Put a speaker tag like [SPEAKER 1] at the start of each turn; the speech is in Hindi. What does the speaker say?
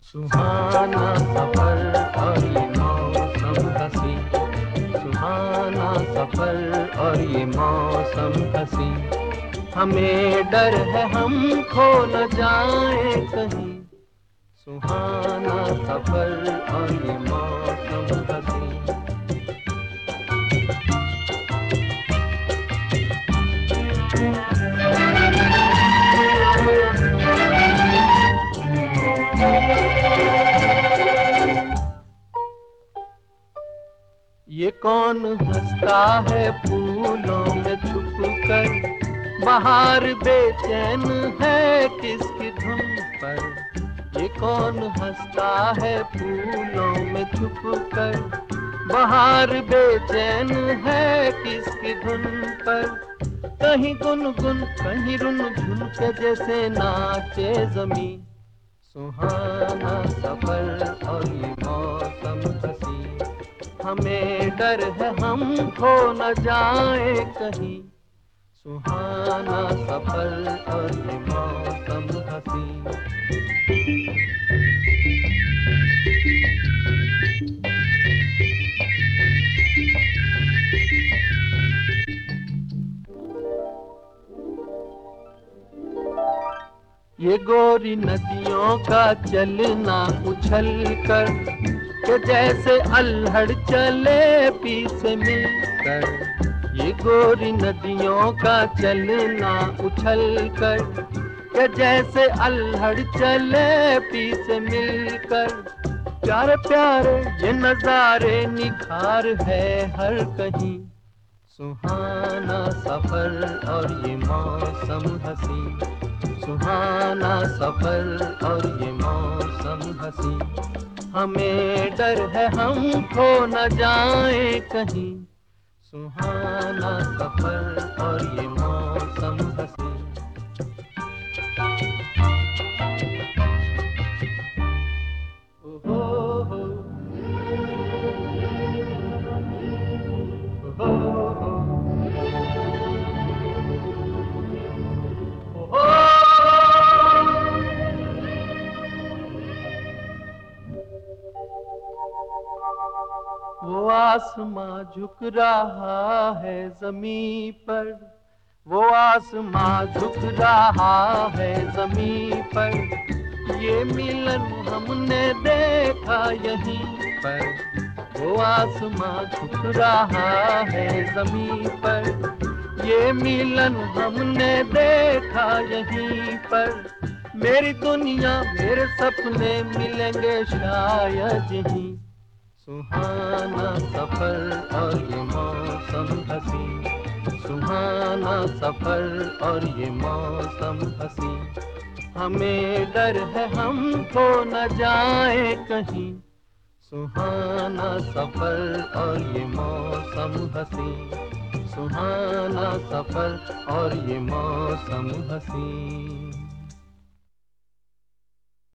[SPEAKER 1] सुहाना सफर और ये मौसम हसी, सुहाना सफर और ये मौसम हसी। हमें डर है हम खो न जाए कहीं, सुहाना सफर और ये मौसम हसी। ये कौन हंसता है फूलों में छुप कर, बाहर बेचैन है किसकी धुन पर। ये कौन हंसता है फूलों में छुप कर, बाहर बेचैन है किसकी धुन पर। कहीं गुनगुन कहीं रुनझुन के जैसे नाचे जमी, सुहाना सफर और ये मौसम हसी। हमें डर है हम खो न जाए कहीं, सुहाना सफर और ये मौसम हसी। ये गोरी नदियों का चलना उछल कर, के जैसे अल्हड़ चले पीछे मिलकर। ये गोरी नदियों का चलना उछल कर, के जैसे अल्हड़ चले पीछे मिलकर। प्यारे प्यारे ये नजारे निखार है हर कहीं, सुहाना सफर और ये मौसम हसी। सुहाना सफर और ये मौसम हसी। हमें डर है हम खो न जाए कहीं, सुहाना सफर और ये मौसम हसी। ओहो हो, ओहो हो, ओहो। वो आसमां झुक रहा है ज़मीं पर, वो आसमां झुक रहा है ज़मीं पर। ये मिलन हमने देखा यहीं पर, वो आसमां झुक रहा है ज़मीं पर। ये मिलन हमने देखा यहीं पर। मेरी दुनिया मेरे सपने मिलेंगे शायद यहीं, सुहाना सफर और ये मौसम हसी। सुहाना सफर और ये मौसम हसी। हमें डर है हम खो न जाए कहीं, सुहाना सफर और ये मौसम हसी। सुहाना सफर और ये मौसम हसी।